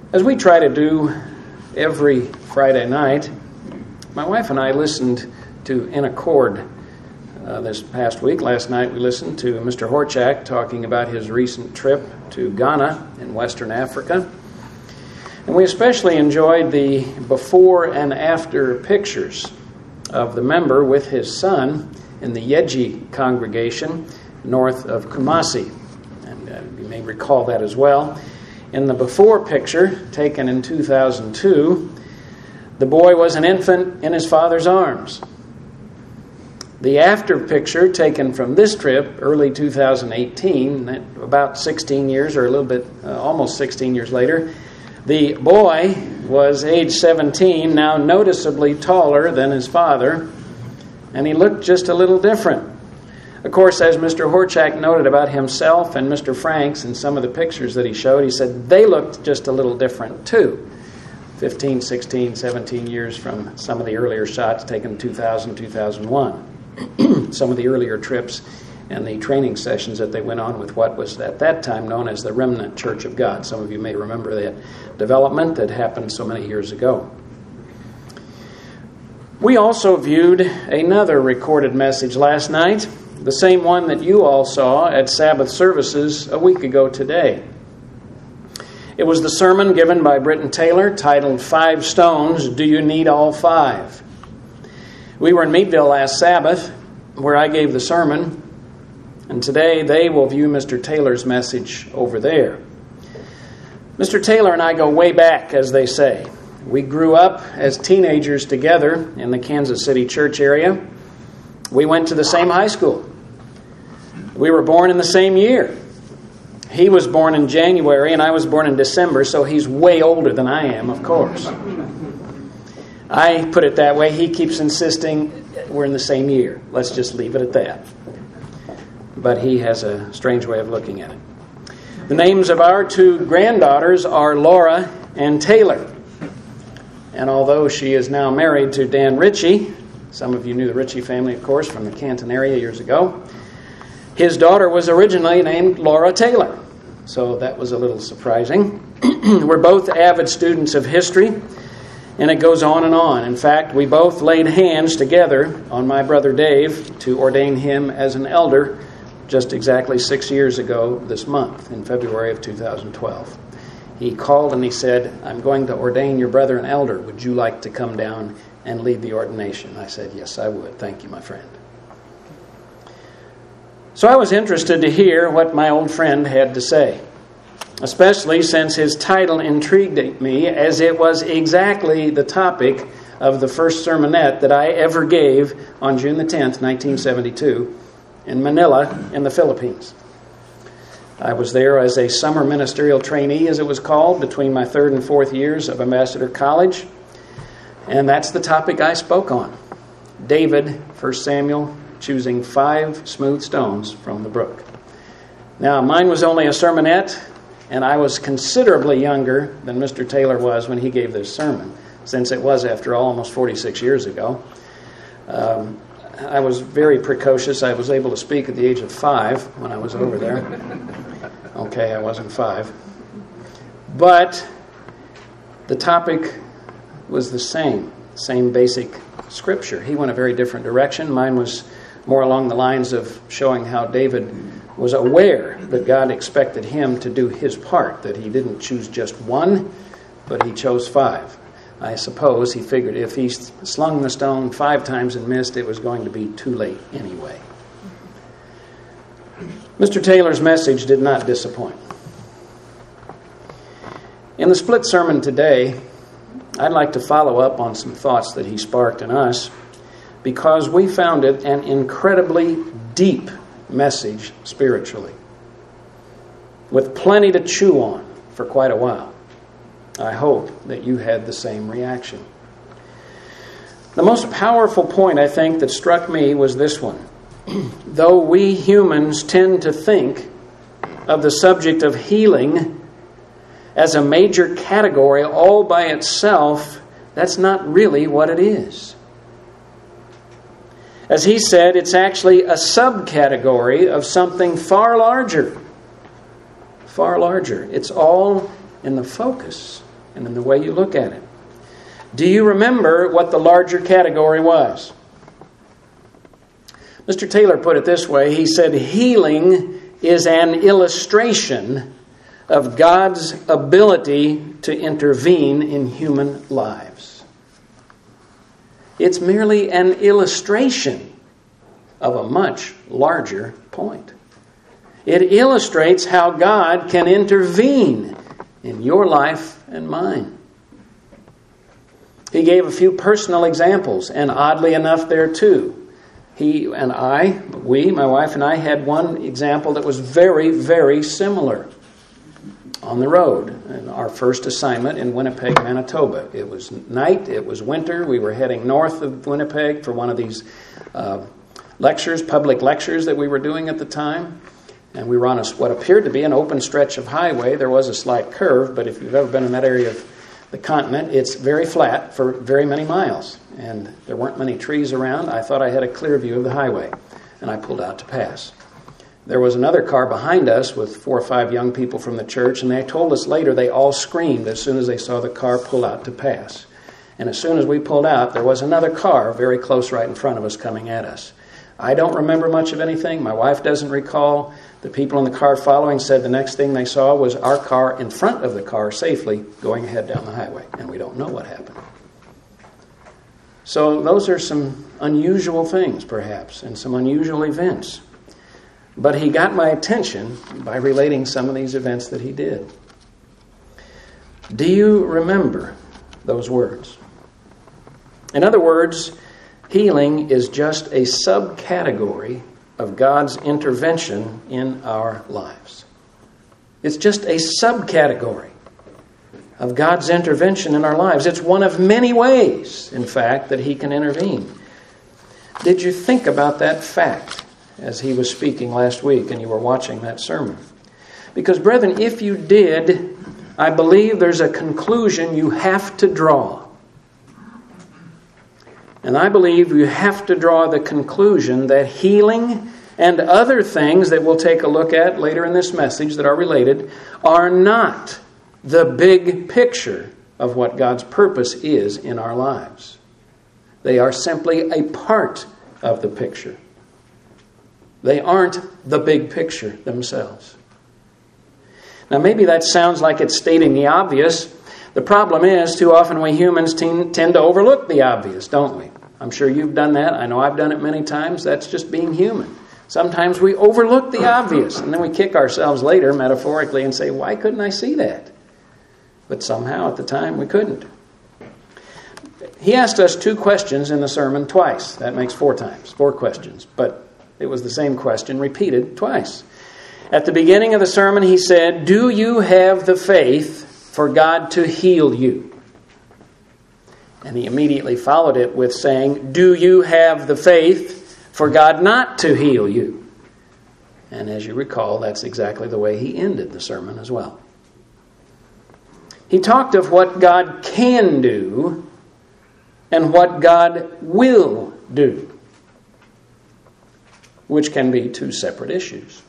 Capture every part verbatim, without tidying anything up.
As we try to do every Friday night, my wife and I listened to In Accord uh, this past week. Last night we listened to Mister Horchak talking about his recent trip to Ghana in Western Africa. And we especially enjoyed the before and after pictures of the member with his son in the Yeji congregation north of Kumasi. And uh, you may recall that as well. In the before picture, taken in two thousand two, the boy was an infant in his father's arms. The after picture, taken from this trip, early two thousand eighteen, about sixteen years or a little bit, uh, almost sixteen years later, the boy was age seventeen, now noticeably taller than his father, and he looked just a little different. Of course, as Mister Horchak noted about himself and Mister Franks in some of the pictures that he showed, he said they looked just a little different too. fifteen, sixteen, seventeen years from some of the earlier shots taken in two thousand, two thousand one. Some of the earlier trips and the training sessions that they went on with what was at that time known as the Remnant Church of God. Some of you may remember that development that happened so many years ago. We also viewed another recorded message last night, the same one that you all saw at Sabbath services a week ago today. It was the sermon given by Britton Taylor titled, Five Stones, Do You Need All Five? We were in Meadville last Sabbath, where I gave the sermon, and today they will view Mister Taylor's message over there. Mister Taylor and I go way back, as they say. We grew up as teenagers together in the Kansas City church area. We went to the same high school. We were born in the same year. He was born in January and I was born in December, so he's way older than I am, of course. I put it that way. He keeps insisting we're in the same year. Let's just leave it at that. But he has a strange way of looking at it. The names of our two granddaughters are Laura and Taylor. And although she is now married to Dan Ritchie, some of you knew the Ritchie family, of course, from the Canton area years ago, his daughter was originally named Laura Taylor. So that was a little surprising. We're both avid students of history, and it goes on and on. In fact, we both laid hands together on my brother Dave to ordain him as an elder just exactly six years ago this month, in February of two thousand twelve. He called and he said, I'm going to ordain your brother an elder. Would you like to come down and lead the ordination? I said, yes, I would. Thank you, my friend. So I was interested to hear what my old friend had to say, especially since his title intrigued me, as it was exactly the topic of the first sermonette that I ever gave on June the tenth, nineteen seventy-two, in Manila, in the Philippines. I was there as a summer ministerial trainee, as it was called, between my third and fourth years of Ambassador College. And that's the topic I spoke on. David, First Samuel, choosing five smooth stones from the brook. Now, mine was only a sermonette, and I was considerably younger than Mister Taylor was when he gave this sermon, since it was, after all, almost forty-six years ago. Um, I was very precocious. I was able to speak at the age of five when I was over there. Okay, I wasn't five. But the topic was the same, same basic scripture. He went a very different direction. Mine was more along the lines of showing how David was aware that God expected him to do his part, that he didn't choose just one, but he chose five. I suppose he figured if he slung the stone five times and missed, it was going to be too late anyway. Mister Taylor's message did not disappoint. In the split sermon today, I'd like to follow up on some thoughts that he sparked in us, because we found it an incredibly deep message spiritually, with plenty to chew on for quite a while. I hope that you had the same reaction. The most powerful point, I think, that struck me was this one. Though we humans tend to think of the subject of healing as a major category all by itself, that's not really what it is. As he said, it's actually a subcategory of something far larger. Far larger. It's all in the focus and in the way you look at it. Do you remember what the larger category was? Mister Taylor put it this way. He said, healing is an illustration of God's ability to intervene in human lives. It's merely an illustration of a much larger point. It illustrates how God can intervene in your life and mine. He gave a few personal examples, and oddly enough there too, he and I, we, my wife and I, had one example that was very, very similar on the road. And our first assignment in Winnipeg, Manitoba. It was night, it was winter, we were heading north of Winnipeg for one of these uh, lectures, public lectures that we were doing at the time. And we were on a, what appeared to be an open stretch of highway. There was a slight curve, but if you've ever been in that area of the continent, it's very flat for very many miles. And there weren't many trees around. I thought I had a clear view of the highway, and I pulled out to pass. There was another car behind us with four or five young people from the church, and they told us later they all screamed as soon as they saw the car pull out to pass. And as soon as we pulled out, there was another car very close right in front of us coming at us. I don't remember much of anything. My wife doesn't recall. The people in the car following said the next thing they saw was our car in front of the car safely going ahead down the highway, and we don't know what happened. So those are some unusual things, perhaps, and some unusual events. But he got my attention by relating some of these events that he did. Do you remember those words? In other words, healing is just a subcategory of God's intervention in our lives. It's just a subcategory of God's intervention in our lives. It's one of many ways, in fact, that he can intervene. Did you think about that fact as he was speaking last week and you were watching that sermon? Because, brethren, if you did, I believe there's a conclusion you have to draw. And I believe you have to draw the conclusion that healing and other things that we'll take a look at later in this message that are related are not the big picture of what God's purpose is in our lives. They are simply a part of the picture. They aren't the big picture themselves. Now, maybe that sounds like it's stating the obvious. The problem is, too often we humans tend to overlook the obvious, don't we? I'm sure you've done that. I know I've done it many times. That's just being human. Sometimes we overlook the obvious, and then we kick ourselves later, metaphorically, and say, why couldn't I see that? But somehow at the time we couldn't. He asked us two questions in the sermon twice. That makes four times, four questions. But it was the same question repeated twice. At the beginning of the sermon, he said, do you have the faith for God to heal you? And he immediately followed it with saying, do you have the faith for God not to heal you? And as you recall, that's exactly the way he ended the sermon as well. He talked of what God can do and what God will do, which can be two separate issues.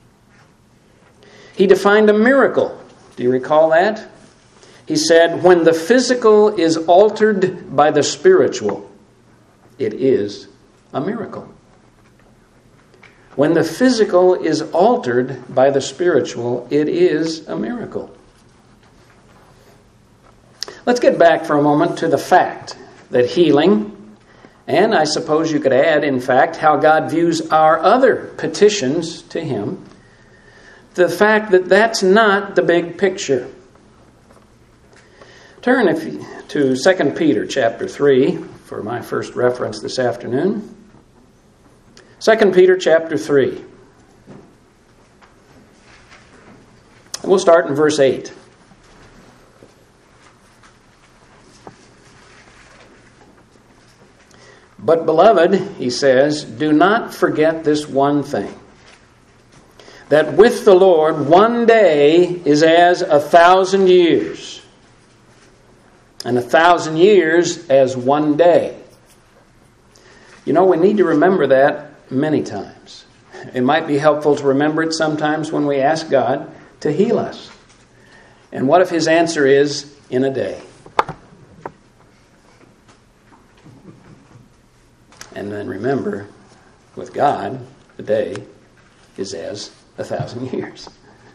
He defined a miracle. Do you recall that? He said, when the physical is altered by the spiritual, it is a miracle. When the physical is altered by the spiritual, it is a miracle. Let's get back for a moment to the fact that healing, and I suppose you could add, in fact, how God views our other petitions to him, the fact that that's not the big picture. Turn if you, to Second Peter chapter three for my first reference this afternoon. Second Peter chapter three. And we'll start in verse eight. But beloved, he says, do not forget this one thing, that with the Lord one day is as a thousand years, and a thousand years as one day. You know, we need to remember that many times. It might be helpful to remember it sometimes when we ask God to heal us. And what if his answer is, in a day? And then remember, with God, a day is as a thousand years.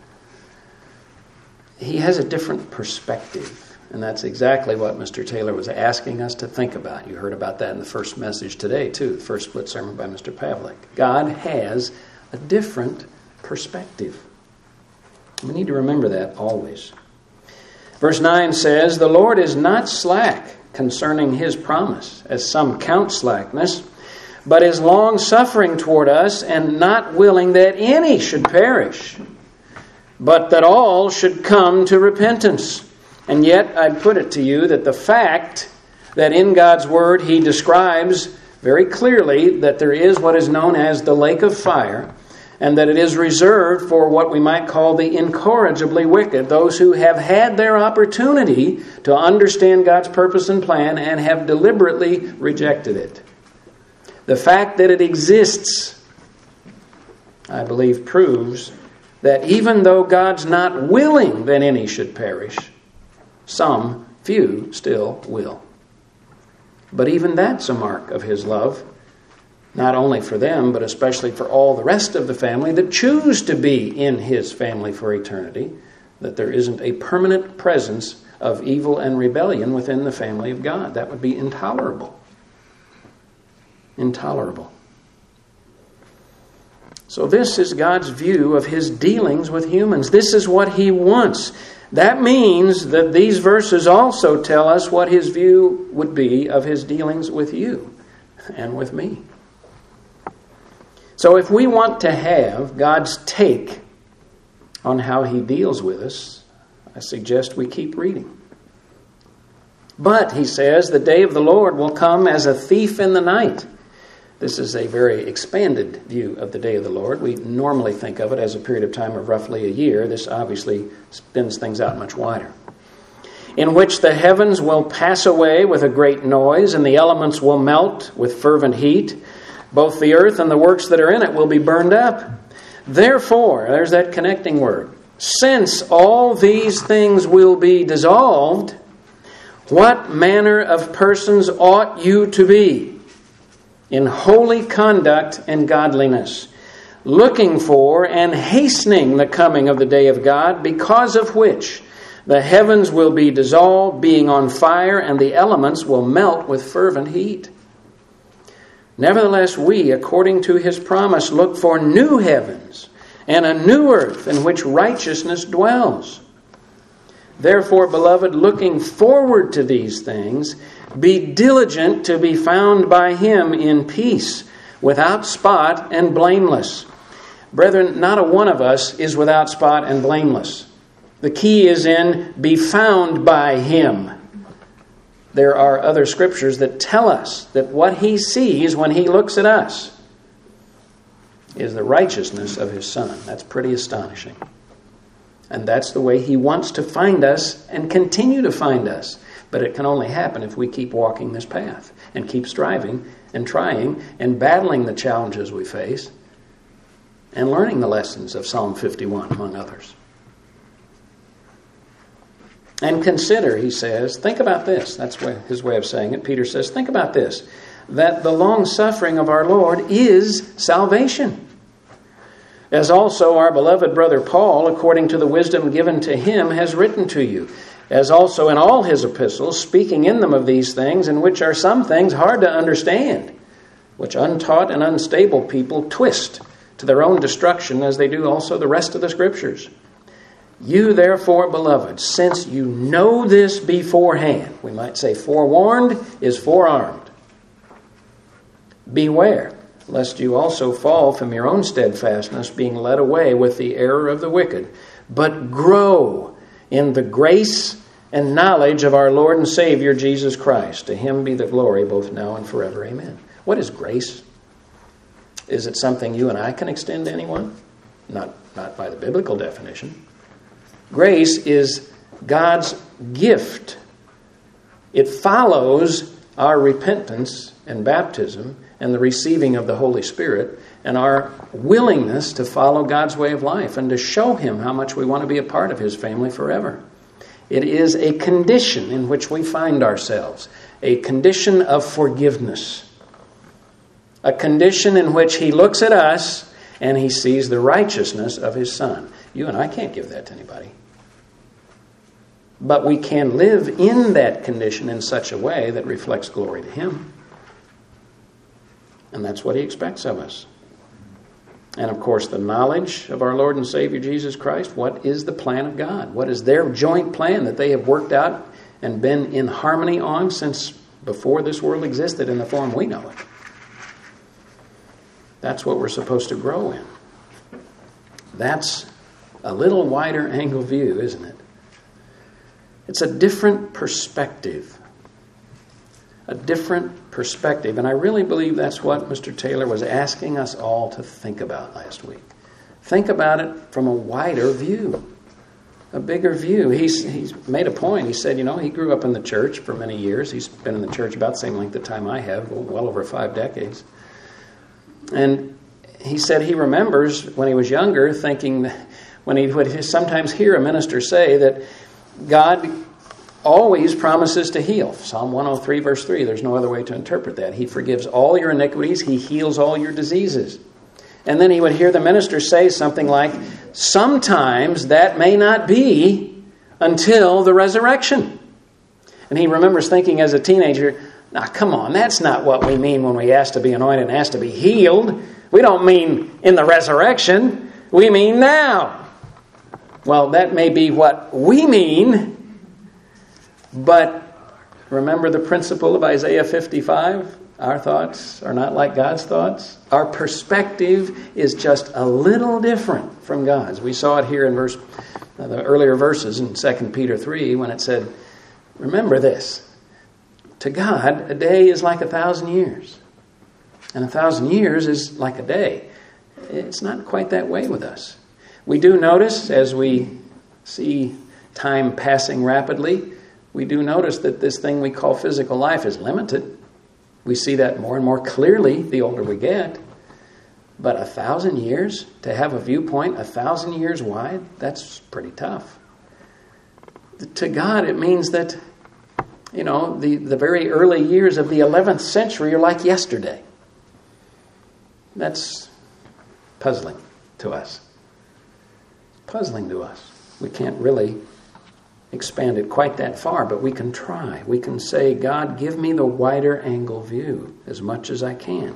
He has a different perspective. And that's exactly what Mister Taylor was asking us to think about. You heard about that in the first message today, too, the first split sermon by Mister Pavlik. God has a different perspective. We need to remember that always. Verse nine says, "The Lord is not slack concerning his promise, as some count slackness, but is long-suffering toward us, and not willing that any should perish, but that all should come to repentance." And yet, I'd put it to you that the fact that in God's Word He describes very clearly that there is what is known as the lake of fire, and that it is reserved for what we might call the incorrigibly wicked, those who have had their opportunity to understand God's purpose and plan and have deliberately rejected it. The fact that it exists, I believe, proves that even though God's not willing that any should perish, some, few, still will. But even that's a mark of His love, not only for them, but especially for all the rest of the family that choose to be in His family for eternity, that there isn't a permanent presence of evil and rebellion within the family of God. That would be intolerable. Intolerable. So this is God's view of His dealings with humans. This is what He wants. That means that these verses also tell us what His view would be of His dealings with you and with me. So if we want to have God's take on how He deals with us, I suggest we keep reading. But, he says, the day of the Lord will come as a thief in the night. This is a very expanded view of the day of the Lord. We normally think of it as a period of time of roughly a year. This obviously spins things out much wider. "In which the heavens will pass away with a great noise, and the elements will melt with fervent heat. Both the earth and the works that are in it will be burned up. Therefore," there's that connecting word, "since all these things will be dissolved, what manner of persons ought you to be? In holy conduct and godliness, looking for and hastening the coming of the day of God, because of which the heavens will be dissolved, being on fire, and the elements will melt with fervent heat. Nevertheless, we, according to His promise, look for new heavens and a new earth in which righteousness dwells. Therefore, beloved, looking forward to these things, be diligent to be found by Him in peace, without spot and blameless." Brethren, not a one of us is without spot and blameless. The key is in be found by Him. There are other scriptures that tell us that what He sees when He looks at us is the righteousness of His Son. That's pretty astonishing. And that's the way He wants to find us and continue to find us. But it can only happen if we keep walking this path and keep striving and trying and battling the challenges we face and learning the lessons of Psalm fifty-one, among others. And consider, he says, think about this. That's his way of saying it. Peter says, think about this, that the long-suffering of our Lord is salvation. As also our beloved brother Paul, according to the wisdom given to him, has written to you, as also in all his epistles, speaking in them of these things, in which are some things hard to understand, which untaught and unstable people twist to their own destruction, as they do also the rest of the Scriptures. You therefore, beloved, since you know this beforehand, we might say forewarned is forearmed, beware, lest you also fall from your own steadfastness, being led away with the error of the wicked, but grow in the grace and knowledge of our Lord and Savior Jesus Christ. To Him be the glory both now and forever. Amen. What is grace? Is it something you and I can extend to anyone? Not, not by the biblical definition. Grace is God's gift. It follows our repentance and baptism and the receiving of the Holy Spirit and our willingness to follow God's way of life and to show Him how much we want to be a part of His family forever. It is a condition in which we find ourselves, a condition of forgiveness, a condition in which he looks at us and he sees the righteousness of his Son. You and I can't give that to anybody. But we can live in that condition in such a way that reflects glory to him. And that's what he expects of us. And of course, the knowledge of our Lord and Savior Jesus Christ. What is the plan of God? What is their joint plan that they have worked out and been in harmony on since before this world existed in the form we know it? That's what we're supposed to grow in. That's a little wider angle view, isn't it? It's a different perspective. A different perspective. And I really believe that's what Mister Taylor was asking us all to think about last week. Think about it from a wider view. A bigger view. He's, he's made a point. He said, you know, he grew up in the church for many years. He's been in the church about the same length of time I have, well over five decades. And he said he remembers when he was younger thinking, that when he would sometimes hear a minister say that God always promises to heal. Psalm one oh three, verse three, there's no other way to interpret that. He forgives all your iniquities. He heals all your diseases. And then he would hear the minister say something like, sometimes that may not be until the resurrection. And he remembers thinking as a teenager, now come on, that's not what we mean when we ask to be anointed and ask to be healed. We don't mean in the resurrection. We mean now. Well, that may be what we mean. But remember the principle of Isaiah fifty-five? Our thoughts are not like God's thoughts. Our perspective is just a little different from God's. We saw it here in verse, uh, the earlier verses in Second Peter three when it said, remember this, to God a day is like a thousand years. And a thousand years is like a day. It's not quite that way with us. We do notice as we see time passing rapidly, we do notice that this thing we call physical life is limited. We see that more and more clearly the older we get. But a thousand years, to have a viewpoint a thousand years wide, that's pretty tough. To God, it means that, you know, the, the very early years of the eleventh century are like yesterday. That's puzzling to us. Puzzling to us. We can't really expand it quite that far, but we can try. We can say, God, give me the wider angle view as much as I can.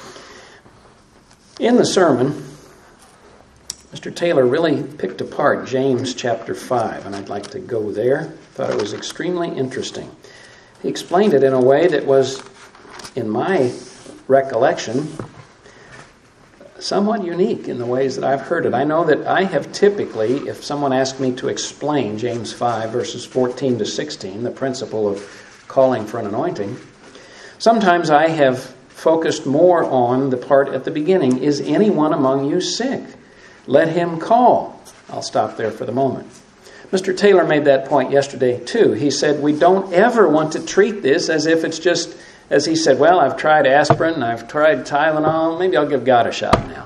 In the sermon, Mister Taylor really picked apart James chapter five, and I'd like to go there. Thought it was extremely interesting. He explained it in a way that was, in my recollection, somewhat unique in the ways that I've heard it. I know that I have typically, if someone asked me to explain James five, verses fourteen to sixteen, the principle of calling for an anointing, sometimes I have focused more on the part at the beginning, is anyone among you sick? Let him call. I'll stop there for the moment. Mister Taylor made that point yesterday too. He said we don't ever want to treat this as if it's just, as he said, well, I've tried aspirin, I've tried Tylenol, maybe I'll give God a shot now.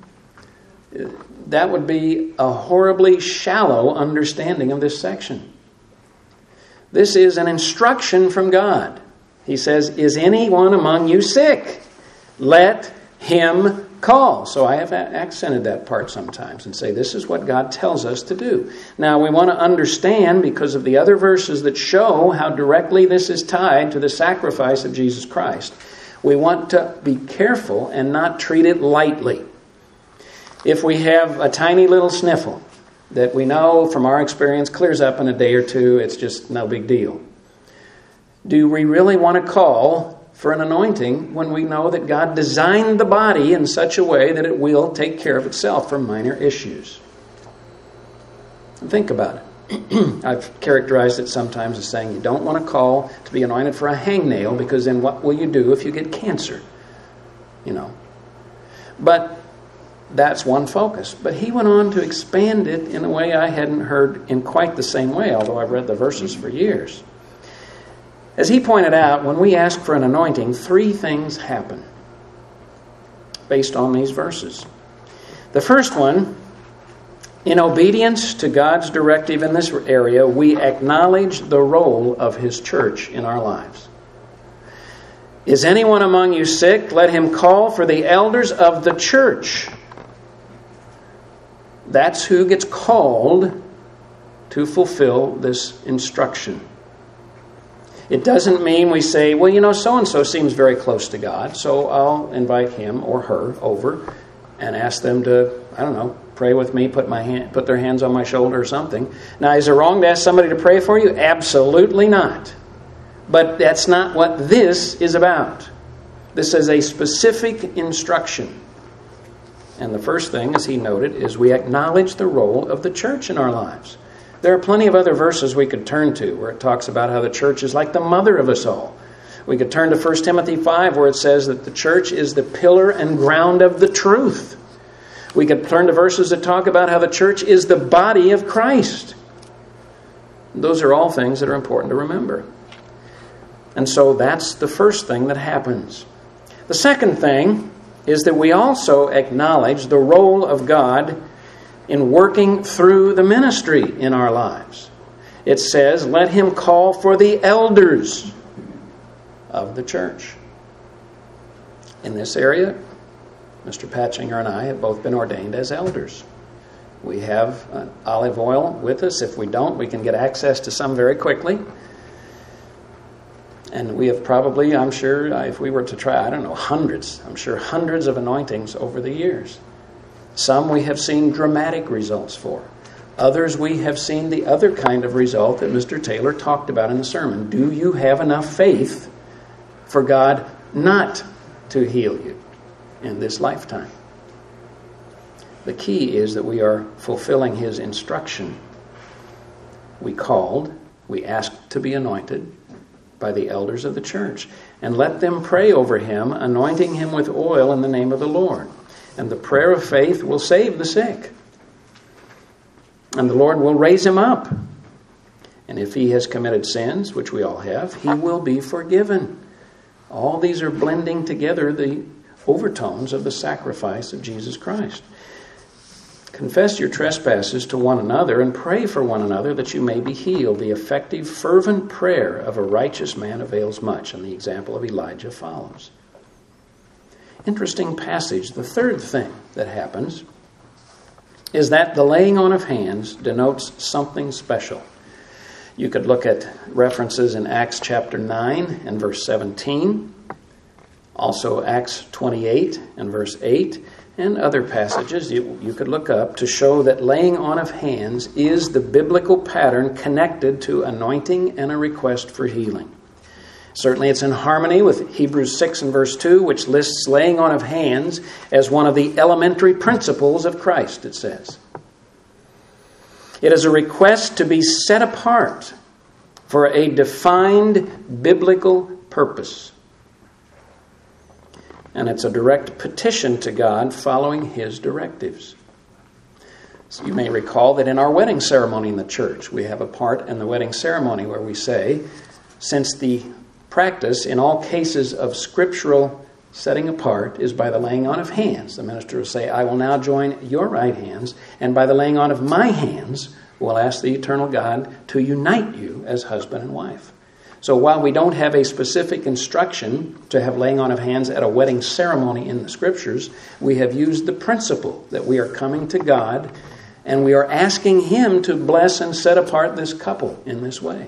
That would be a horribly shallow understanding of this section. This is an instruction from God. He says, is anyone among you sick? Let him call. So I have accented that part sometimes and say this is what God tells us to do. Now we want to understand, because of the other verses that show how directly this is tied to the sacrifice of Jesus Christ, we want to be careful and not treat it lightly. If we have a tiny little sniffle that we know from our experience clears up in a day or two, it's just no big deal. Do we really want to call for an anointing when we know that God designed the body in such a way that it will take care of itself for minor issues? Think about it. I've characterized it sometimes as saying you don't want to call to be anointed for a hangnail, because then what will you do if you get cancer? You know. But that's one focus. But he went on to expand it in a way I hadn't heard in quite the same way, although I've read the verses for years. As he pointed out, when we ask for an anointing, three things happen based on these verses. The first one In obedience to God's directive in this area, we acknowledge the role of His church in our lives. Is anyone among you sick? Let him call for the elders of the church. That's who gets called to fulfill this instruction. It doesn't mean we say, well, you know, so-and-so seems very close to God, so I'll invite him or her over and ask them to, I don't know, pray with me, put my hand, put their hands on my shoulder or something. Now, is it wrong to ask somebody to pray for you? Absolutely not. But that's not what this is about. This is a specific instruction. And the first thing, as he noted, is we acknowledge the role of the church in our lives. There are plenty of other verses we could turn to where it talks about how the church is like the mother of us all. We could turn to First Timothy five where it says that the church is the pillar and ground of the truth. We could turn to verses that talk about how the church is the body of Christ. Those are all things that are important to remember. And so that's the first thing that happens. The second thing is that we also acknowledge the role of God in working through the ministry in our lives. It says, let him call for the elders of the church. In this area, Mister Patchinger and I have both been ordained as elders. We have uh, olive oil with us. If we don't, we can get access to some very quickly. And we have probably, I'm sure, if we were to try, I don't know, hundreds, I'm sure hundreds of anointings over the years. Some we have seen dramatic results for. Others we have seen the other kind of result that Mister Taylor talked about in the sermon. Do you have enough faith for God not to heal you in this lifetime? The key is that we are fulfilling His instruction. We called, we asked to be anointed by the elders of the church, and let them pray over him, anointing him with oil in the name of the Lord. And the prayer of faith will save the sick. And the Lord will raise him up. And if he has committed sins, which we all have, he will be forgiven. All these are blending together the overtones of the sacrifice of Jesus Christ. Confess your trespasses to one another and pray for one another that you may be healed. The effective, fervent prayer of a righteous man avails much, and the example of Elijah follows. Interesting passage. The third thing that happens is that the laying on of hands denotes something special. You could look at references in Acts chapter nine and verse seventeen, also Acts twenty-eight and verse eight, and other passages you, you could look up to show that laying on of hands is the biblical pattern connected to anointing and a request for healing. Certainly it's in harmony with Hebrews six and verse two, which lists laying on of hands as one of the elementary principles of Christ, it says. It is a request to be set apart for a defined biblical purpose. And it's a direct petition to God following His directives. So you may recall that in our wedding ceremony in the church, we have a part in the wedding ceremony where we say, since the practice in all cases of scriptural setting apart is by the laying on of hands, the minister will say, I will now join your right hands, and by the laying on of my hands, will ask the eternal God to unite you as husband and wife. So while we don't have a specific instruction to have laying on of hands at a wedding ceremony in the Scriptures, we have used the principle that we are coming to God and we are asking Him to bless and set apart this couple in this way.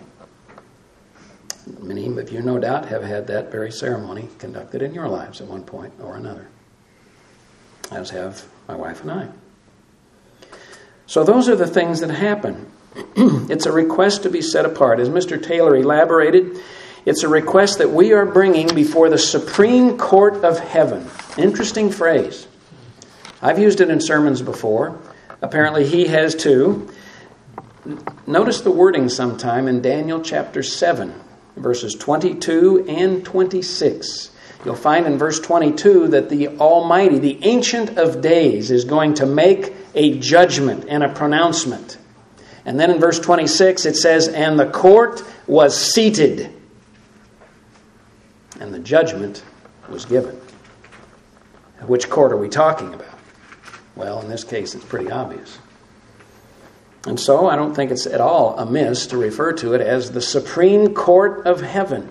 Many of you, no doubt, have had that very ceremony conducted in your lives at one point or another, as have my wife and I. So those are the things that happen. It's a request to be set apart. As Mister Taylor elaborated, it's a request that we are bringing before the Supreme Court of Heaven. Interesting phrase. I've used it in sermons before. Apparently he has too. Notice the wording sometime in Daniel chapter seven, verses twenty-two and twenty-six. You'll find in verse twenty-two that the Almighty, the Ancient of Days, is going to make a judgment and a pronouncement. And then in verse twenty-six it says, and the court was seated, and the judgment was given. Which court are we talking about? Well, in this case, it's pretty obvious. And so I don't think it's at all amiss to refer to it as the Supreme Court of Heaven.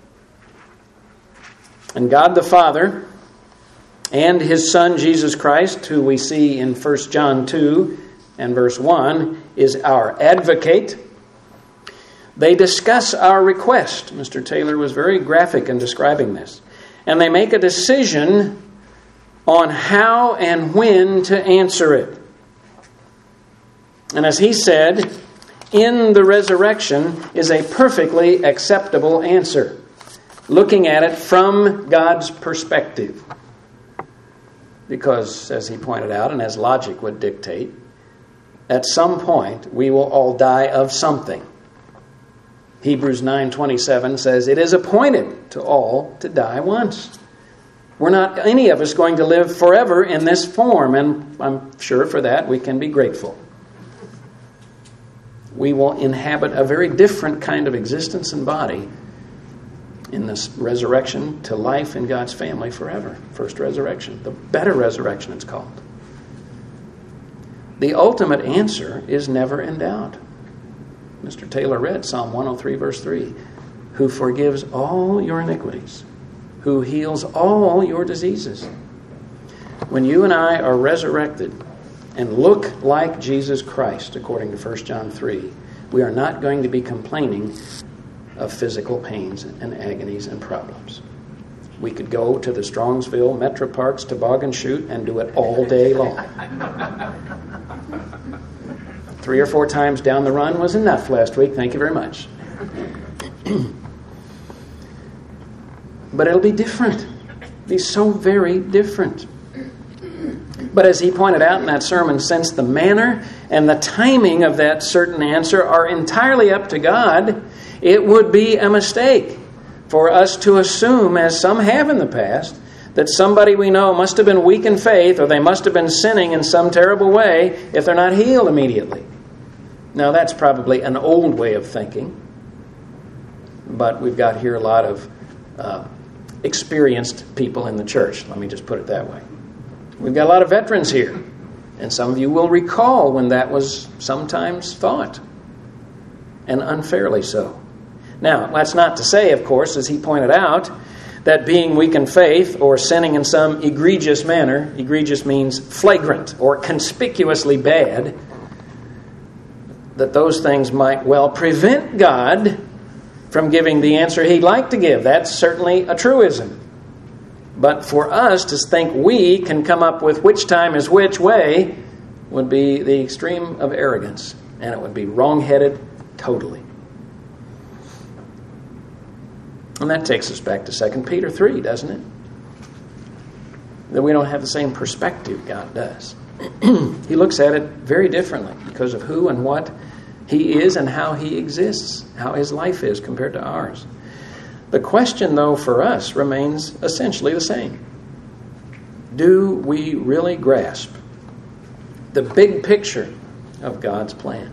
And God the Father and His Son Jesus Christ, who we see in First John two and verse one, is our advocate. They discuss our request. Mister Taylor was very graphic in describing this. And they make a decision on how and when to answer it. And as he said, in the resurrection is a perfectly acceptable answer, looking at it from God's perspective. Because, as he pointed out, and as logic would dictate, at some point we will all die of something. Hebrews nine twenty-seven says, it is appointed to all to die once. We're not any of us going to live forever in this form, and I'm sure for that we can be grateful. We will inhabit a very different kind of existence and body in this resurrection to life in God's family forever. First resurrection. The better resurrection, it's called. The ultimate answer is never in doubt. Mister Taylor read Psalm one oh three, verse three. Who forgives all your iniquities. Who heals all your diseases. When you and I are resurrected and look like Jesus Christ, according to First John three, we are not going to be complaining of physical pains and agonies and problems. We could go to the Strongsville Metro Parks toboggan chute and do it all day long. Three or four times down the run was enough last week. Thank you very much. But it'll be different. It'll be so very different. But as he pointed out in that sermon, since the manner and the timing of that certain answer are entirely up to God, it would be a mistake for us to assume, as some have in the past, that somebody we know must have been weak in faith or they must have been sinning in some terrible way if they're not healed immediately. Now, that's probably an old way of thinking, but we've got here a lot of uh, experienced people in the church. Let me just put it that way. We've got a lot of veterans here, and some of you will recall when that was sometimes thought, and unfairly so. Now, that's not to say, of course, as he pointed out, that being weak in faith or sinning in some egregious manner, egregious means flagrant or conspicuously bad, that those things might well prevent God from giving the answer He'd like to give. That's certainly a truism. But for us to think we can come up with which time is which way would be the extreme of arrogance, and it would be wrong-headed totally. And that takes us back to Second Peter three, doesn't it? That we don't have the same perspective God does. He looks at it very differently because of who and what He is and how He exists, how His life is compared to ours. The question, though, for us remains essentially the same. Do we really grasp the big picture of God's plan?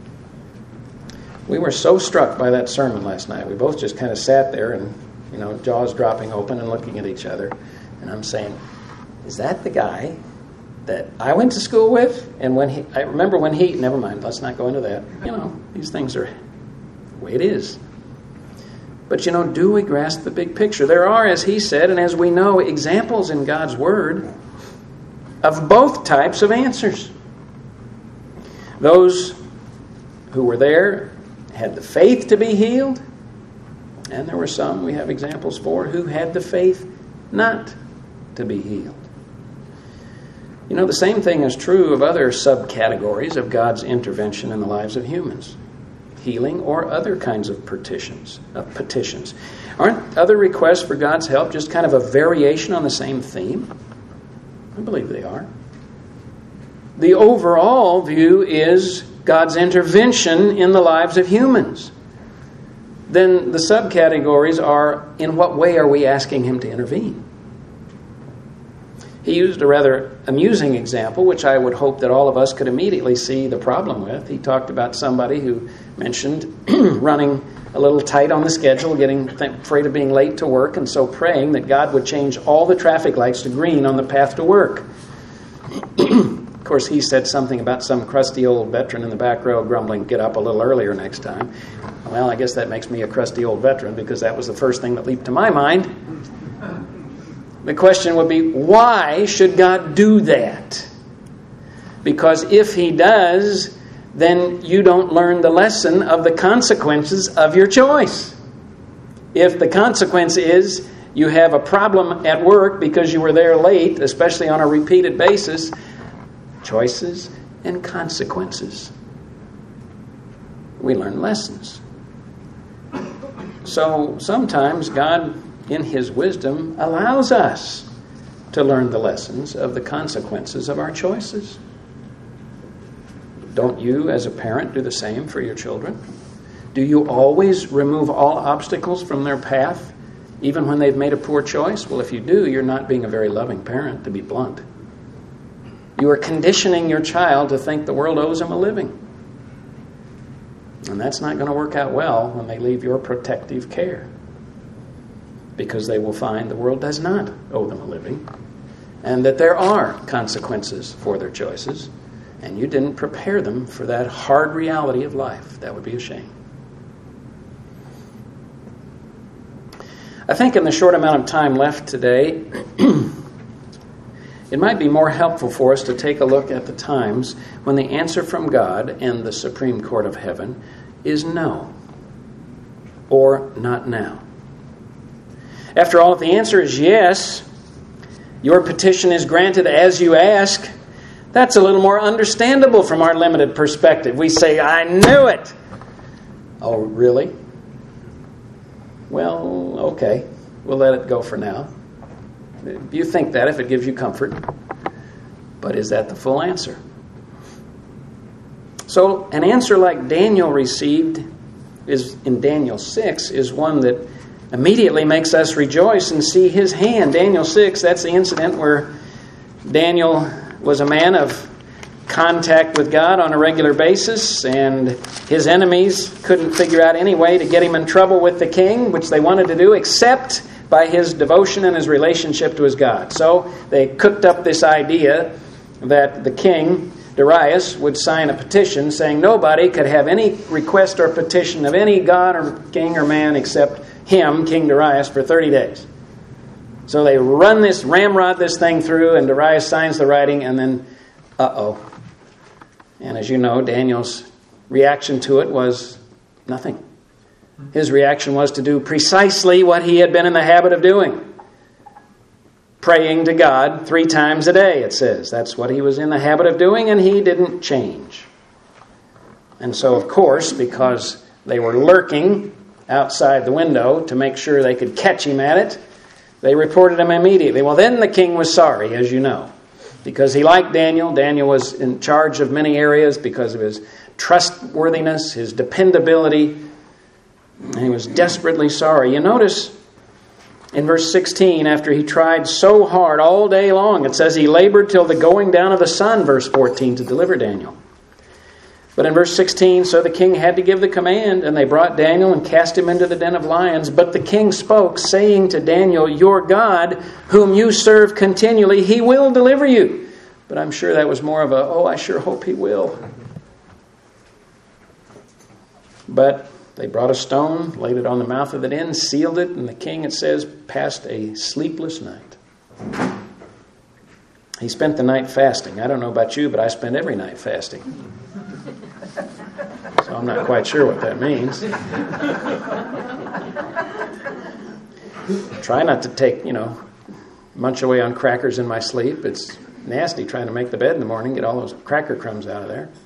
We were so struck by that sermon last night. We both just kind of sat there and, you know, jaws dropping open and looking at each other. And I'm saying, is that the guy that I went to school with? And when he, I remember when he, never mind, let's not go into that. You know, these things are the way it is. But, you know, do we grasp the big picture? There are, as he said, and as we know, examples in God's Word of both types of answers. Those who were there had the faith to be healed, and there were some we have examples for who had the faith not to be healed. You know, the same thing is true of other subcategories of God's intervention in the lives of humans. Healing or other kinds of petitions. Of petitions. Aren't other requests for God's help just kind of a variation on the same theme? I believe they are. The overall view is God's intervention in the lives of humans. Then the subcategories are, in what way are we asking Him to intervene? He used a rather amusing example, which I would hope that all of us could immediately see the problem with. He talked about somebody who mentioned running a little tight on the schedule, getting afraid of being late to work, and so praying that God would change all the traffic lights to green on the path to work. Of course, he said something about some crusty old veteran in the back row grumbling, get up a little earlier next time. Well, I guess that makes me a crusty old veteran because that was the first thing that leaped to my mind. The question would be, why should God do that? Because if he does, then you don't learn the lesson of the consequences of your choice. If the consequence is you have a problem at work because you were there late, especially on a repeated basis, choices and consequences. We learn lessons. So sometimes God, in his wisdom, allows us to learn the lessons of the consequences of our choices. Don't you, as a parent, do the same for your children? Do you always remove all obstacles from their path, even when they've made a poor choice? Well, if you do, you're not being a very loving parent, to be blunt. You are conditioning your child to think the world owes him a living. And that's not going to work out well when they leave your protective care, because they will find the world does not owe them a living, and that there are consequences for their choices, and you didn't prepare them for that hard reality of life. That would be a shame. I think in the short amount of time left today, it might be more helpful for us to take a look at the times when the answer from God and the Supreme Court of Heaven is no, or not now. After all, if the answer is yes, your petition is granted as you ask, that's a little more understandable from our limited perspective. We say, I knew it. Oh, really? Well, okay. We'll let it go for now. You think that if it gives you comfort. But is that the full answer? So an answer like Daniel received is in Daniel six is one that immediately makes us rejoice and see his hand. Daniel six, that's the incident where Daniel was a man of contact with God on a regular basis, and his enemies couldn't figure out any way to get him in trouble with the king, which they wanted to do, except by his devotion and his relationship to his God. So they cooked up this idea that the king, Darius, would sign a petition saying nobody could have any request or petition of any god or king or man except him, King Darius, for thirty days. So they run this, ramrod this thing through, and Darius signs the writing, and then, uh-oh. And as you know, Daniel's reaction to it was nothing. His reaction was to do precisely what he had been in the habit of doing. Praying to God three times a day, it says. That's what he was in the habit of doing, and he didn't change. And so, of course, because they were lurking outside the window to make sure they could catch him at it, they reported him immediately. Well, then the king was sorry, as you know, because he liked Daniel. Daniel was in charge of many areas because of his trustworthiness, his dependability, and he was desperately sorry. You notice in verse sixteen, after he tried so hard all day long, it says he labored till the going down of the sun, verse fourteen, to deliver Daniel. But in verse sixteen, so the king had to give the command, and they brought Daniel and cast him into the den of lions. But the king spoke, saying to Daniel, your God, whom you serve continually, he will deliver you. But I'm sure that was more of a, oh, I sure hope he will. But they brought a stone, laid it on the mouth of the den, sealed it, and the king, it says, passed a sleepless night. He spent the night fasting. I don't know about you, but I spend every night fasting. So I'm not quite sure what that means. Try not to take, you know, munch away on crackers in my sleep. It's nasty trying to make the bed in the morning, get all those cracker crumbs out of there.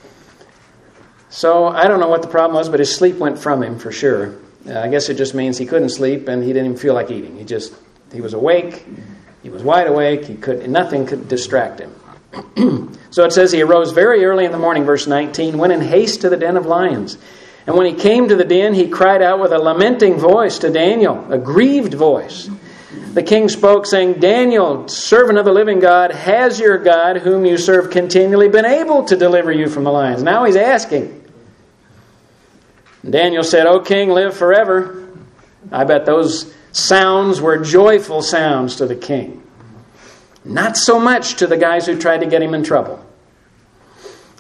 So I don't know what the problem was, but his sleep went from him for sure. Uh, I guess it just means he couldn't sleep and he didn't even feel like eating. He just, he was awake. He was wide awake. He could, nothing could distract him. So it says he arose very early in the morning, verse nineteen, went in haste to the den of lions. And when he came to the den, he cried out with a lamenting voice to Daniel, a grieved voice. The king spoke, saying, Daniel, servant of the living God, has your God, whom you serve continually, been able to deliver you from the lions? Now he's asking. And Daniel said, O king, live forever. I bet those sounds were joyful sounds to the king. Not so much to the guys who tried to get him in trouble.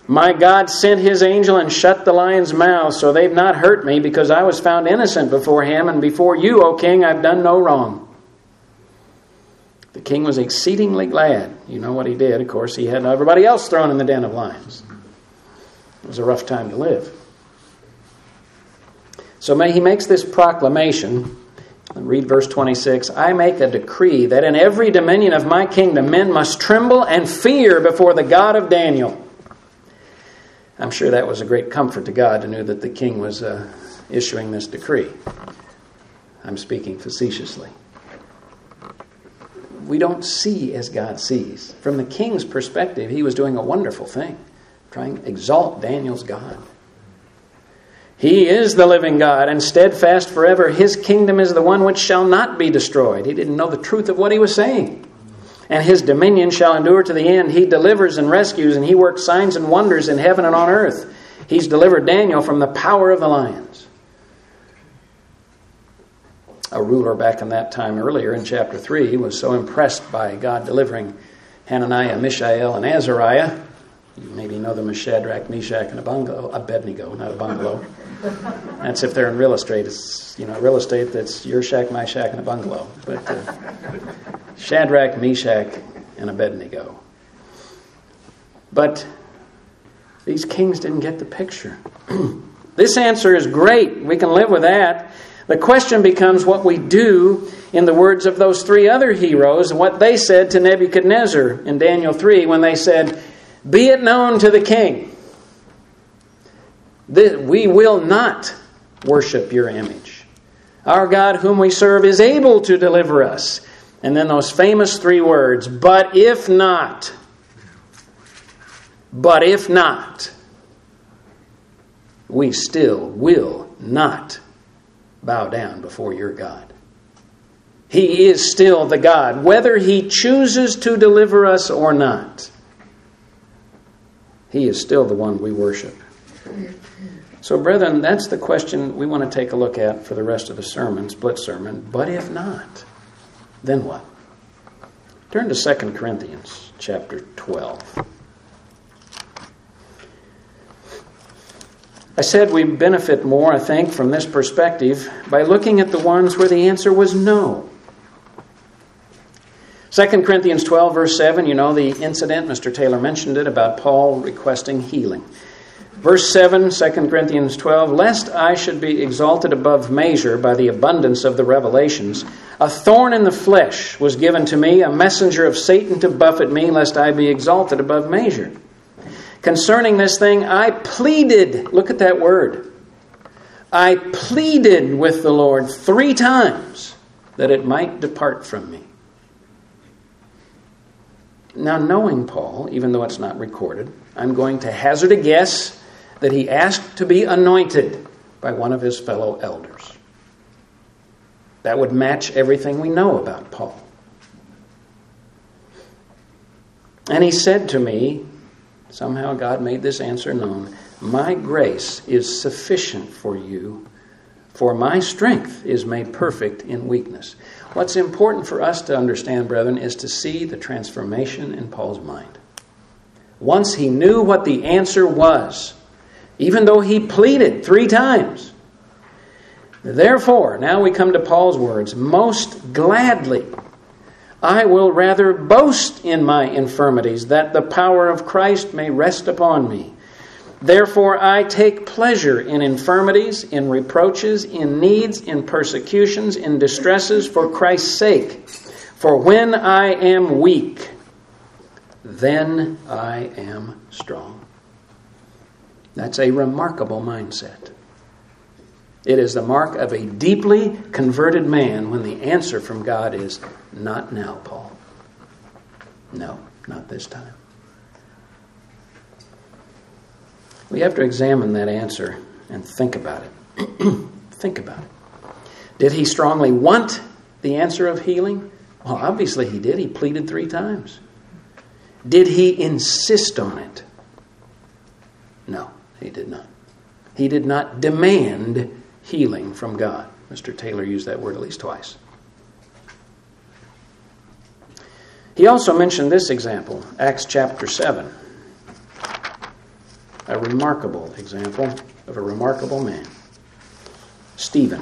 My God sent his angel and shut the lion's mouth, so they've not hurt me, because I was found innocent before him, and before you, O king, I've done no wrong. The king was exceedingly glad. You know what he did. Of course, he had everybody else thrown in the den of lions. It was a rough time to live. So may he makes this proclamation. Read verse twenty-six. I make a decree that in every dominion of my kingdom men must tremble and fear before the God of Daniel. I'm sure that was a great comfort to God to know that the king was uh, issuing this decree. I'm speaking facetiously. We don't see as God sees. From the king's perspective, he was doing a wonderful thing, trying to exalt Daniel's God. He is the living God and steadfast forever. His kingdom is the one which shall not be destroyed. He didn't know the truth of what he was saying. And his dominion shall endure to the end. He delivers and rescues, and he works signs and wonders in heaven and on earth. He's delivered Daniel from the power of the lions. A ruler back in that time earlier in chapter three was so impressed by God delivering Hananiah, Mishael, and Azariah. You maybe know them as Shadrach, Meshach, and Abednego, Abednego, not a bungalow. That's if they're in real estate. It's, you know, real estate that's your shack, my shack, and a bungalow. But uh, Shadrach, Meshach, and Abednego. But these kings didn't get the picture. This answer is great. We can live with that. The question becomes what we do in the words of those three other heroes and what they said to Nebuchadnezzar in Daniel three when they said, be it known to the king that we will not worship your image. Our God whom we serve is able to deliver us. And then those famous three words, but if not, but if not, we still will not bow down before your God. He is still the God, whether he chooses to deliver us or not. He is still the one we worship. So, brethren, that's the question we want to take a look at for the rest of the sermon, split sermon. But if not, then what? Turn to Second Corinthians chapter twelve. I said we benefit more, I think, from this perspective by looking at the ones where the answer was no. Second Corinthians twelve, verse seven, you know the incident, Mister Taylor mentioned it, about Paul requesting healing. Verse seven, Second Corinthians twelve, lest I should be exalted above measure by the abundance of the revelations, a thorn in the flesh was given to me, a messenger of Satan to buffet me, lest I be exalted above measure. Concerning this thing, I pleaded, look at that word, I pleaded with the Lord three times that it might depart from me. Now, knowing Paul, even though it's not recorded, I'm going to hazard a guess that he asked to be anointed by one of his fellow elders. That would match everything we know about Paul. And he said to me, somehow God made this answer known, my grace is sufficient for you, for my strength is made perfect in weakness. What's important for us to understand, brethren, is to see the transformation in Paul's mind. Once he knew what the answer was, even though he pleaded three times. Therefore, now we come to Paul's words, most gladly I will rather boast in my infirmities, that the power of Christ may rest upon me. Therefore I take pleasure in infirmities, in reproaches, in needs, in persecutions, in distresses for Christ's sake. For when I am weak, then I am strong. That's a remarkable mindset. It is the mark of a deeply converted man when the answer from God is, not now, Paul. No, not this time. We have to examine that answer and think about it. Think about it. Did he strongly want the answer of healing? Well, obviously he did. He pleaded three times. Did he insist on it? No, he did not. He did not demand healing from God. Mister Taylor used that word at least twice. He also mentioned this example, Acts chapter seven. a remarkable example of a remarkable man. Stephen,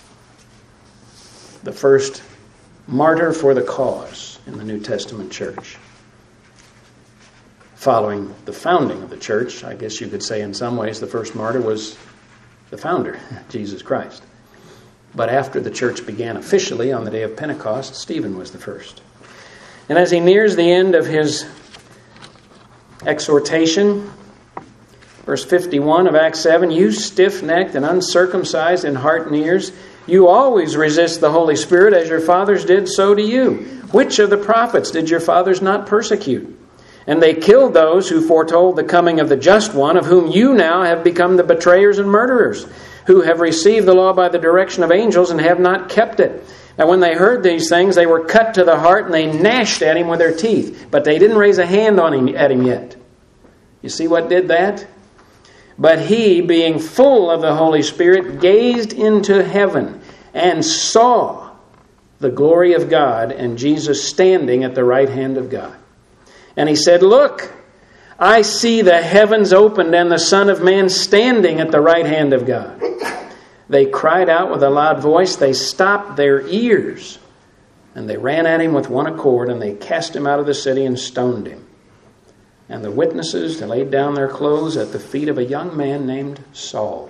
the first martyr for the cause in the New Testament church. Following the founding of the church, I guess you could say in some ways the first martyr was the founder, Jesus Christ. But after the church began officially on the day of Pentecost, Stephen was the first. And as he nears the end of his exhortation, verse fifty-one of Acts seven, you stiff-necked and uncircumcised in heart and ears, you always resist the Holy Spirit as your fathers did, so do you. Which of the prophets did your fathers not persecute? And they killed those who foretold the coming of the just one, of whom you now have become the betrayers and murderers, who have received the law by the direction of angels and have not kept it. And when they heard these things, they were cut to the heart, and they gnashed at him with their teeth. But they didn't raise a hand on him at him yet. You see what did that? But he, being full of the Holy Spirit, gazed into heaven and saw the glory of God and Jesus standing at the right hand of God. And he said, look, I see the heavens opened and the Son of Man standing at the right hand of God. They cried out with a loud voice. They stopped their ears. And they ran at him with one accord, and they cast him out of the city and stoned him. And the witnesses laid down their clothes at the feet of a young man named Saul.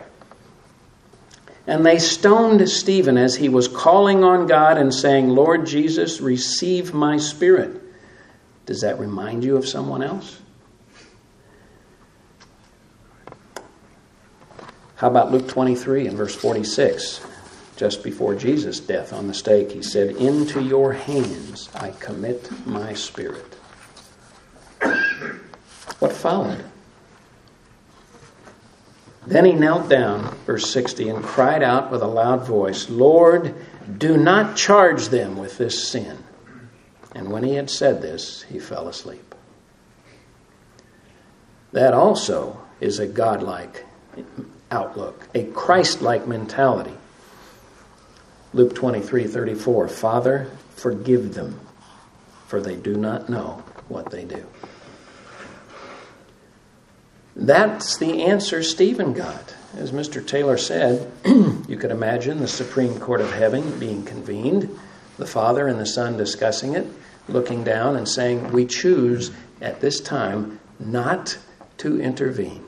And they stoned Stephen as he was calling on God and saying, Lord Jesus, receive my spirit. Does that remind you of someone else? How about Luke twenty-three and verse forty-six? Just before Jesus' death on the stake, he said, into your hands I commit my spirit. What followed? Then he knelt down, verse sixty, and cried out with a loud voice, Lord, do not charge them with this sin. And when he had said this, he fell asleep. That also is a godlike outlook, a Christ-like mentality. Luke twenty-three thirty-four, Father, forgive them, for they do not know what they do. That's the answer Stephen got. As Mister Taylor said, you could imagine the Supreme Court of Heaven being convened, the Father and the Son discussing it, looking down and saying, we choose at this time not to intervene.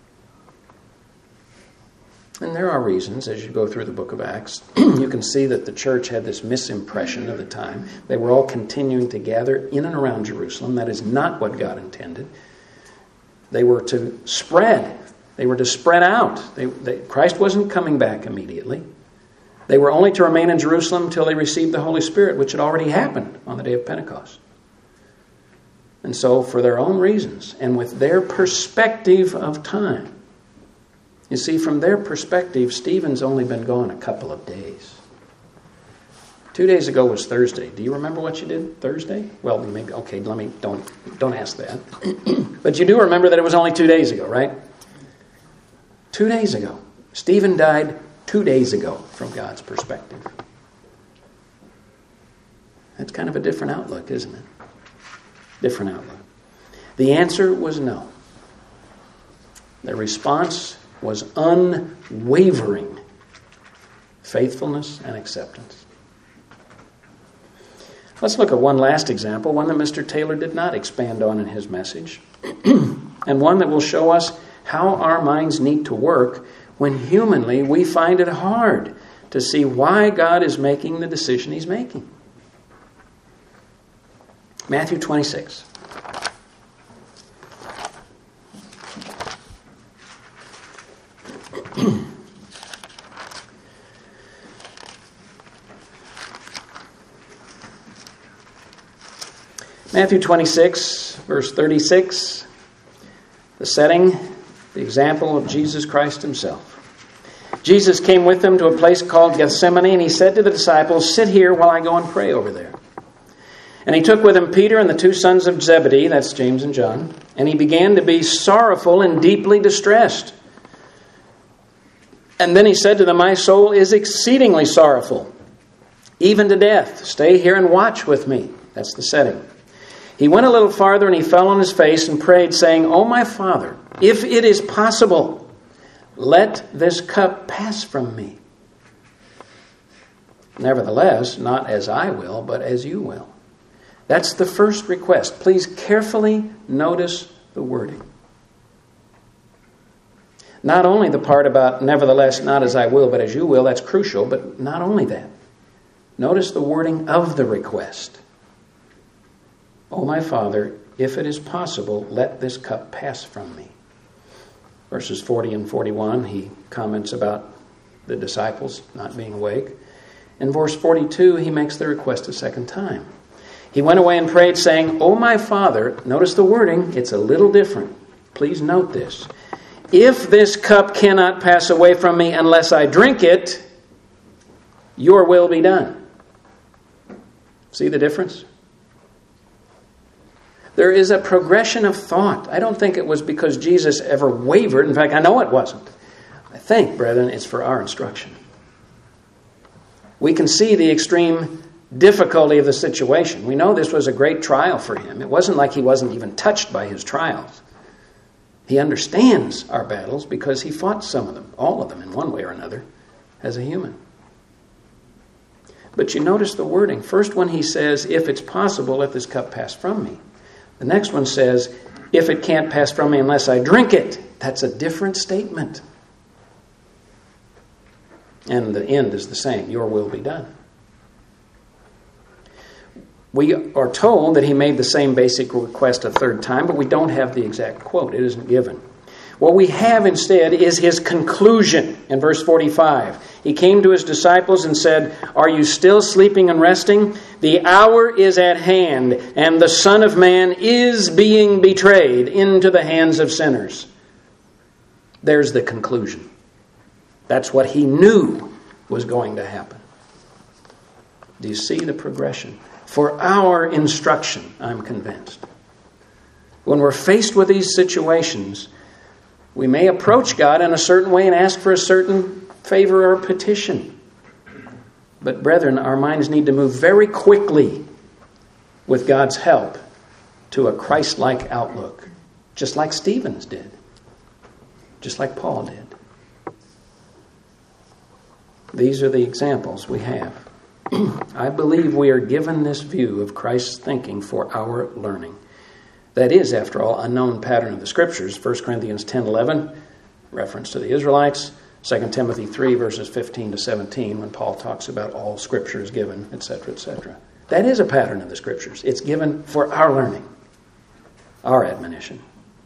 And there are reasons, as you go through the book of Acts, you can see that the church had this misimpression of the time. They were all continuing to gather in and around Jerusalem. That is not what God intended. They were to spread. They were to spread out. They, they, Christ wasn't coming back immediately. They were only to remain in Jerusalem until they received the Holy Spirit, which had already happened on the day of Pentecost. And so, for their own reasons, and with their perspective of time, you see, from their perspective, Stephen's only been gone a couple of days. Two days ago was Thursday. Do you remember what you did Thursday? Well, maybe, okay, let me, don't, don't ask that. But you do remember that it was only two days ago, right? Two days ago. Stephen died two days ago from God's perspective. That's kind of a different outlook, isn't it? Different outlook. The answer was no. The response was unwavering faithfulness and acceptance. Let's look at one last example, one that Mister Taylor did not expand on in his message, and one that will show us how our minds need to work when humanly we find it hard to see why God is making the decision he's making. Matthew twenty-six. Matthew twenty-six, verse thirty-six, the setting, the example of Jesus Christ himself. Jesus came with them to a place called Gethsemane, and he said to the disciples, sit here while I go and pray over there. And he took with him Peter and the two sons of Zebedee, that's James and John, and he began to be sorrowful and deeply distressed. And then he said to them, my soul is exceedingly sorrowful, even to death. Stay here and watch with me. That's the setting. He went a little farther and he fell on his face and prayed, saying, O my Father, if it is possible, let this cup pass from me. Nevertheless, not as I will, but as you will. That's the first request. Please carefully notice the wording. Not only the part about, nevertheless, not as I will, but as you will, that's crucial, but not only that. Notice the wording of the request. O my Father, if it is possible, let this cup pass from me. Verses forty and forty-one, he comments about the disciples not being awake. In verse forty-two, he makes the request a second time. He went away and prayed, saying, O my Father, notice the wording, it's a little different. Please note this. If this cup cannot pass away from me unless I drink it, your will be done. See the difference? There is a progression of thought. I don't think it was because Jesus ever wavered. In fact, I know it wasn't. I think, brethren, it's for our instruction. We can see the extreme difficulty of the situation. We know this was a great trial for him. It wasn't like he wasn't even touched by his trials. He understands our battles because he fought some of them, all of them in one way or another, as a human. But you notice the wording. First one he says, if it's possible, let this cup pass from me. The next one says, if it can't pass from me unless I drink it. That's a different statement. And the end is the same. Your will be done. We are told that he made the same basic request a third time, but we don't have the exact quote. It isn't given. What we have instead is his conclusion in verse forty-five. He came to his disciples and said, are you still sleeping and resting? The hour is at hand, and the Son of Man is being betrayed into the hands of sinners. There's the conclusion. That's what he knew was going to happen. Do you see the progression? For our instruction, I'm convinced. When we're faced with these situations, we may approach God in a certain way and ask for a certain favor or petition. But brethren, our minds need to move very quickly with God's help to a Christ-like outlook, just like Stephen's did, just like Paul did. These are the examples we have. I believe we are given this view of Christ's thinking for our learning. That is, after all, a known pattern of the Scriptures. First Corinthians ten eleven, reference to the Israelites. Second Timothy three, verses fifteen to seventeen, when Paul talks about all Scripture is given, et cetera, et cetera. That is a pattern of the Scriptures. It's given for our learning, our admonition.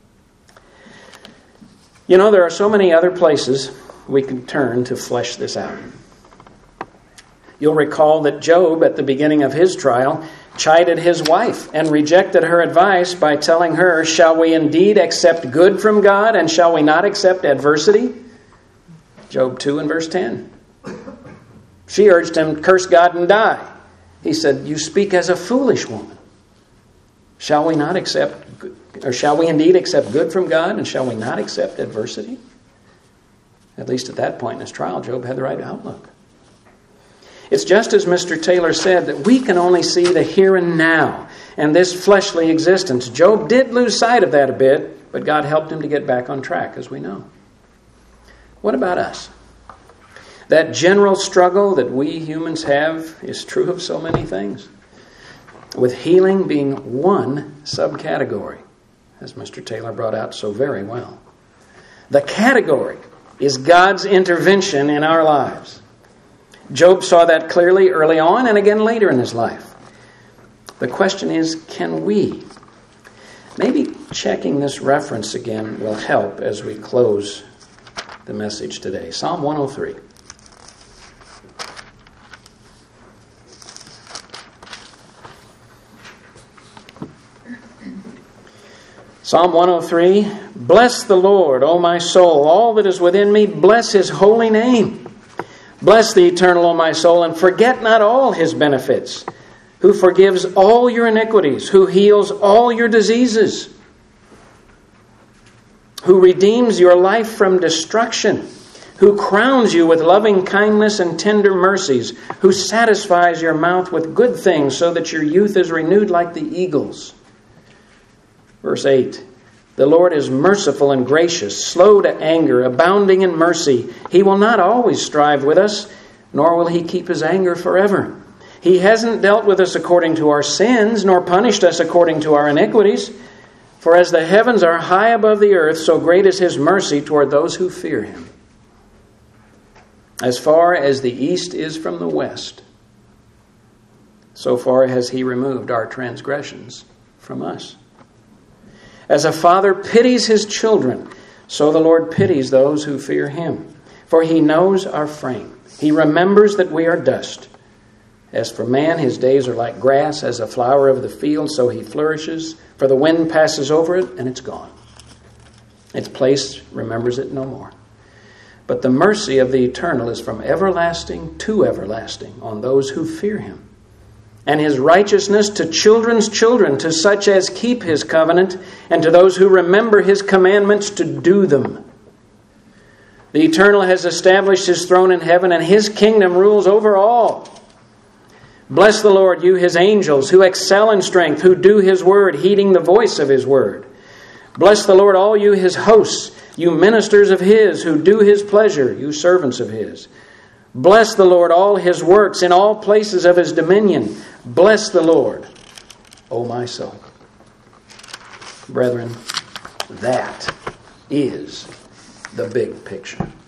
You know, there are so many other places we can turn to flesh this out. You'll recall that Job, at the beginning of his trial, chided his wife and rejected her advice by telling her, shall we indeed accept good from God and shall we not accept adversity? Job two and verse ten. She urged him, curse God and die. He said, you speak as a foolish woman. Shall we not accept, or shall we indeed accept good from God and shall we not accept adversity? At least at that point in his trial, Job had the right outlook. It's just as Mister Taylor said, that we can only see the here and now and this fleshly existence. Job did lose sight of that a bit, but God helped him to get back on track, as we know. What about us? That general struggle that we humans have is true of so many things, with healing being one subcategory, as Mister Taylor brought out so very well. The category is God's intervention in our lives. Job saw that clearly early on and again later in his life. The question is, can we? Maybe checking this reference again will help as we close the message today. Psalm one oh three. Psalm one oh three, bless the Lord, O my soul, all that is within me, bless his holy name. Bless the Eternal, O my soul, and forget not all his benefits, who forgives all your iniquities, who heals all your diseases, who redeems your life from destruction, who crowns you with loving kindness and tender mercies, who satisfies your mouth with good things so that your youth is renewed like the eagles. Verse eight, The Lord is merciful and gracious, slow to anger, abounding in mercy. He will not always strive with us, nor will he keep his anger forever. He hasn't dealt with us according to our sins, nor punished us according to our iniquities. For as the heavens are high above the earth, so great is his mercy toward those who fear him. As far as the east is from the west, so far has he removed our transgressions from us. As a father pities his children, so the Lord pities those who fear him. For he knows our frame. He remembers that we are dust. As for man, his days are like grass, as a flower of the field, so he flourishes. For the wind passes over it, and it's gone. Its place remembers it no more. But the mercy of the Eternal is from everlasting to everlasting on those who fear him. And his righteousness to children's children, to such as keep his covenant, and to those who remember his commandments to do them. The Eternal has established his throne in heaven, and his kingdom rules over all. Bless the Lord, you his angels, who excel in strength, who do his word, heeding the voice of his word. Bless the Lord, all you his hosts, you ministers of his, who do his pleasure, you servants of his. Bless the Lord, all his works, in all places of his dominion. Bless the Lord, O my soul. Brethren, that is the big picture.